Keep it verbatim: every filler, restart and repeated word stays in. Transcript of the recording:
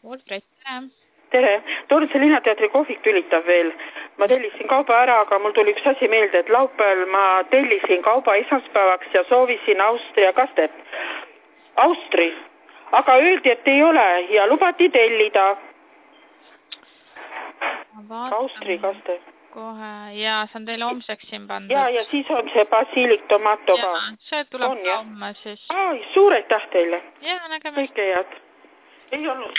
Wolfred, tere. Tere. Toornitsa linnateatri kohvik tülitab veel. Ma tellisin kauba ära, aga mul tuli üks asi meelde, et laupäeval ma tellisin kauba esmaspäevaks ja soovisin Austria kastet. Austri. Aga öeldi, et ei ole ja lubati tellida. Austri kaste. Kohe, ja see on teile homseks siin pandud. Ja, ja siis on see basiilik tomato ka. Ja, see tuleb on, ka homme siis. Ai, suur aitäh teile. Ja, nägemist. Kõike head. Ei olnud.